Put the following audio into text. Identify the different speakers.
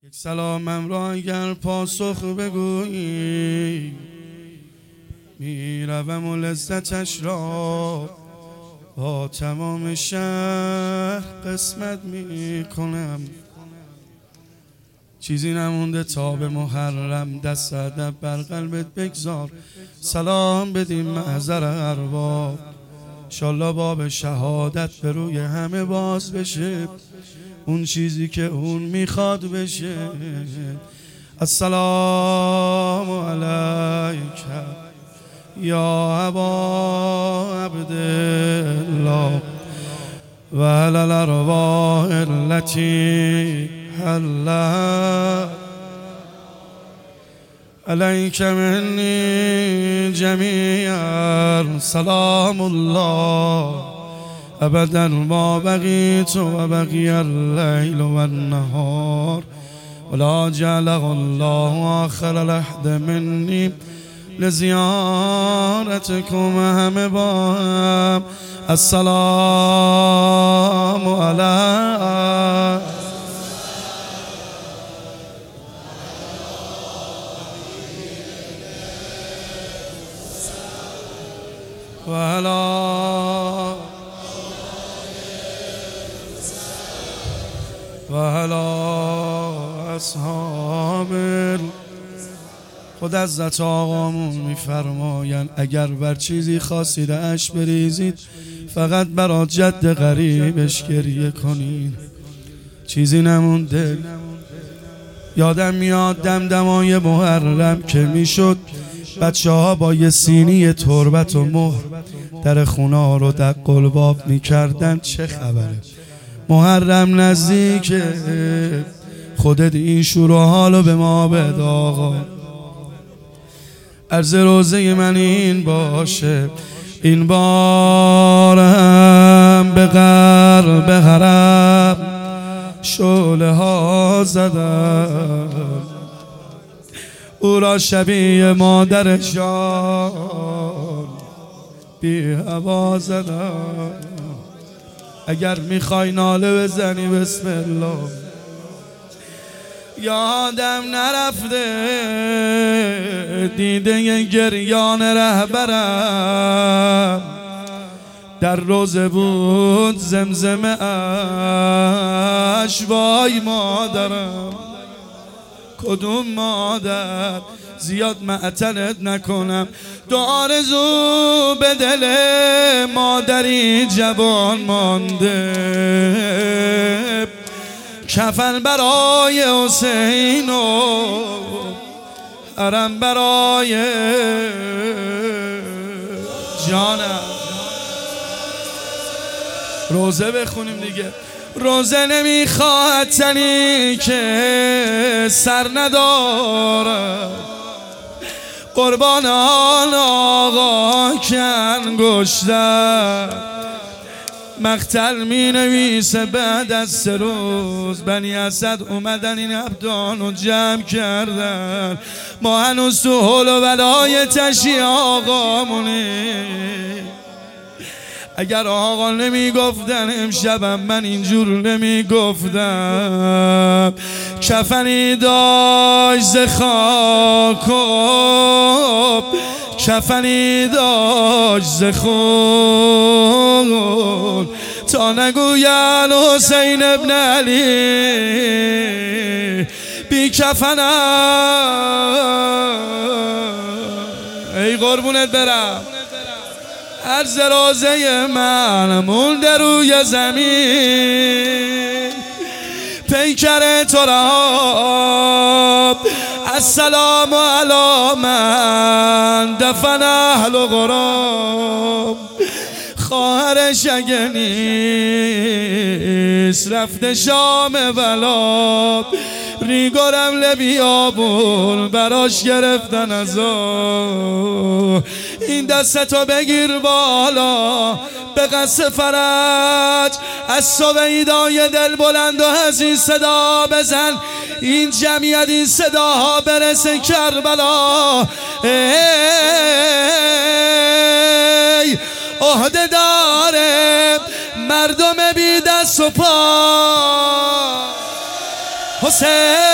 Speaker 1: یک سلامم را اگر پاسخ بگویی میروم و لذتش را با تمام شهر قسمت میکنم. چیزی نمونده تا به محرم، دست ادب بر قلبت بگذار، سلام بدیم محضر ارباب، انشالله باب شهادت به روی همه باز بشه، اون چیزی که اون میخواد بشه. السلام علیک یا ابا عبدالله و علی الارواح التي حلت علیک منی جمیعا. سلام الله ابدا ما بقیت و بقی اللیل و النهار ولا جعله الله آخر العهد منی لزیارتکم. همه با هم السلام علیکم و علی اصحاب. خود حضرت آقامون میفرماین اگر بر چیزی خواستید اشک بریزید فقط برا جد غریبش گریه کنین. چیزی نمونده. یادم میاد دمدمای محرم که میشد بچه ها با یه سینی تربت و مهر در خونه رو در قلباب میکردن. چه خبره؟ محرم نزدیکه، خودت این شور و حالو به ما بده آقا. عرض روزه من این باشه، این بارم به غرب حرم شعله ها زدم، او را شبیه مادر جان بی هوا زدم. اگر میخوای ناله بزنی بسم الله. یادم نرفته دیده گریان رهبرم در روزه بود زمزمه اش. وای مادرم، کدوم مادر؟ زیاد معطلت نکنم، دو آرزو به دل مادری جوان مانده. کفن برای حسین و حرم برای جانم. روزه بخونیم دیگه. روزه نمیخواد تنی که سر ندارد، قربان آن آقا که انگشتر مقتل می نویسه. بعد از 3 روز بنی اسد اومدن این عبدان رو جمع کردن. ما هنوز تو حول و ولای تشییع آقامونی. اگر آقا نمی گفتن امشبم من اینجور نمی گفتم. کفنی داشت ز خاک و کفنی داشت ز خون تا نگوین حسین ابن علی بی کفنم. ای قربونت برم. عرض روزه من مونده روی زمین، پیکر تراب. السلام علی من دفن اهل غراب. خواهرش اگه نیست رفته شام بلا. ریگارم لبیابون براش گرفتن ازو. این دستتو بگیر بالا به قصد فرج، از سویدای دل بلند و حزین صدا بزن. این جمعیت این صداها برسه کربلا. ای عهده داره مردم بی دست و پا حسین